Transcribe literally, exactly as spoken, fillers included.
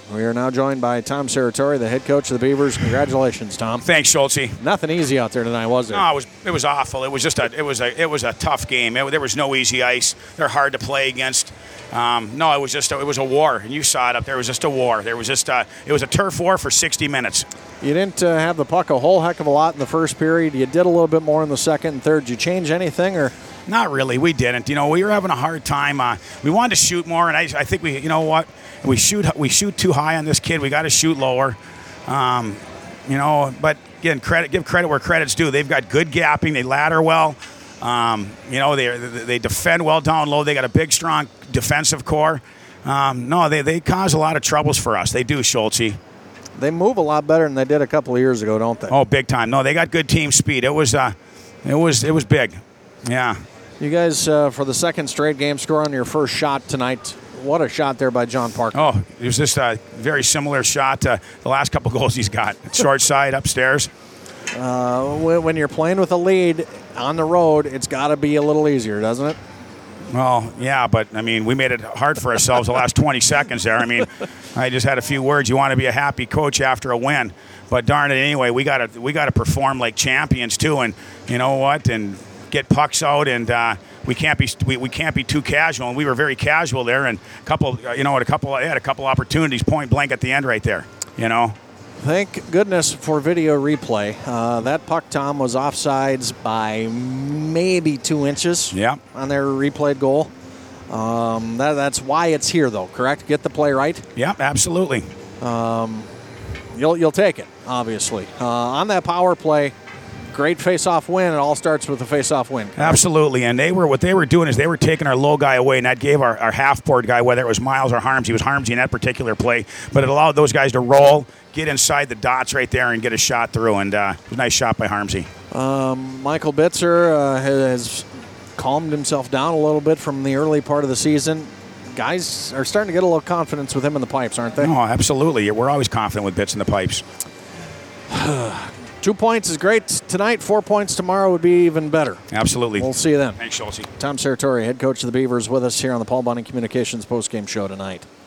We are now joined by Tom Serratori, the head coach of the Beavers. Congratulations, Tom. Thanks, Schultze. Nothing easy out there tonight, was there? No, it was it was awful. It was just a it was a it was a tough game. It, there was no easy ice. They're hard to play against. Um, no, it was just a, it was a war, and you saw it up there. It was just a war. There was just a, it was a turf war for sixty minutes. You didn't uh, have the puck a whole heck of a lot in the first period. You did a little bit more in the second and third. Did you change anything, or? Not really. We didn't. You know, we were having a hard time. Uh, we wanted to shoot more, and I, I think we, you know what, we shoot we shoot too high on this kid. We got to shoot lower. Um, you know, but again, credit give credit where credit's due. They've got good gapping. They ladder well. Um, you know, they they defend well down low. They got a big, strong defensive core. Um, no, they they cause a lot of troubles for us. They do, Schultze. They move a lot better than they did a couple of years ago, don't they? Oh, big time. No, they got good team speed. It was uh, it was it was big. Yeah. You guys, uh, for the second straight game, score on your first shot tonight. What a shot there by John Parker. Oh, it was just a very similar shot to the last couple goals he's got. Short side, upstairs. Uh, when you're playing with a lead on the road, it's got to be a little easier, doesn't it? Well, yeah, but, I mean, we made it hard for ourselves the last twenty seconds there. I mean, I just had a few words. You want to be a happy coach after a win. But darn it, anyway, we got to we got to perform like champions, too. And you know what? And get pucks out, and uh, we can't be we, we can't be too casual. And we were very casual there, and a couple, you know, a couple, I had a couple opportunities, point blank at the end right there. You know. Thank goodness for video replay. Uh, that puck, Tom, was offsides by maybe two inches. Yeah. On their replayed goal. Um, that, that's why it's here, though. Correct? Get the play right. Yeah, absolutely. Um, you'll you'll take it, obviously. Uh, on that power play. Great face-off win. It all starts with a face-off win. Absolutely, and they were what they were doing is they were taking our low guy away, and that gave our, our half-board guy, whether it was Miles or Harmsy, it was Harmsy in that particular play, but it allowed those guys to roll, get inside the dots right there, and get a shot through, and uh, it was a nice shot by Harmsy. Um, Michael Bitzer uh, has calmed himself down a little bit from the early part of the season. Guys are starting to get a little confidence with him in the pipes, aren't they? No, absolutely. We're always confident with Bits in the pipes. Two points is great tonight. Four points tomorrow would be even better. Absolutely. We'll see you then. Thanks, Schultze. Tom Serratori, head coach of the Beavers, with us here on the Paul Bunning Communications postgame show tonight.